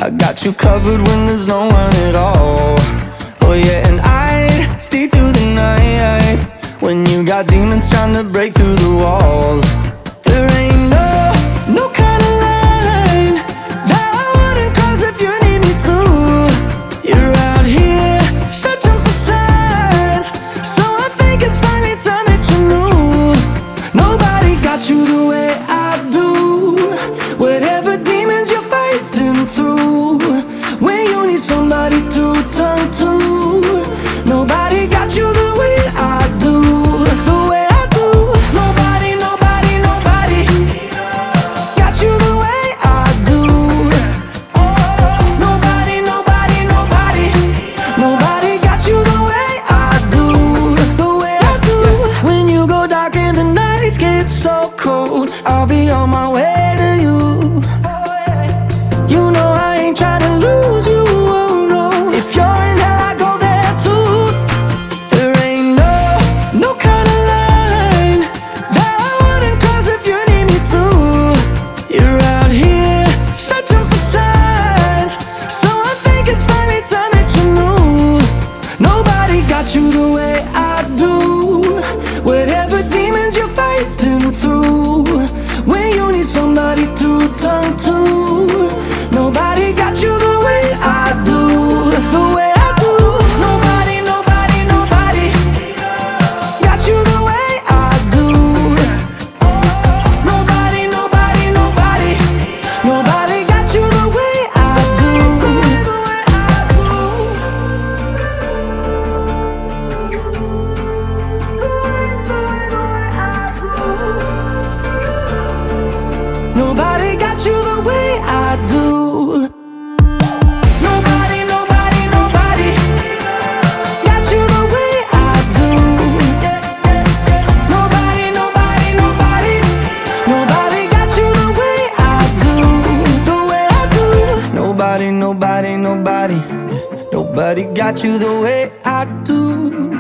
I got you covered when there's no one at all. Oh yeah, and I'd stay through the night when you got demons trying to break through the walls. There ain't no kind of line that I wouldn't cross if you need me to. You're out here searching for signs, so I think it's finally time that you knew. Nobody got you the way I do. Whatever demons you're fighting through, when you need somebody to turn to, nobody got you the way I do. The way I do. Nobody, nobody, nobody got you the way I do. Nobody, nobody, nobody, nobody got you the way I do. The way I do. When you go dark and the nights get so cold, I'll be on my way to you. You know I ain't trying to lose you, oh no. If you're in hell, I go there too. There ain't no kind of line that I wouldn't cross if you need me to. You're out here searching for signs, so I think it's finally time that you knew. Nobody got you the way I do. Whatever demons you're fighting through, when you need somebody to turn to, nobody got you the way I do. The way I do. Nobody, nobody, nobody got you the way I do. Nobody, nobody, nobody, nobody got you the way I do. Nobody got you the way I do. Nobody, nobody, nobody got you the way I do. Nobody, nobody, nobody, nobody got you the way I do. The way I do. Nobody, nobody, nobody, nobody got you the way I do.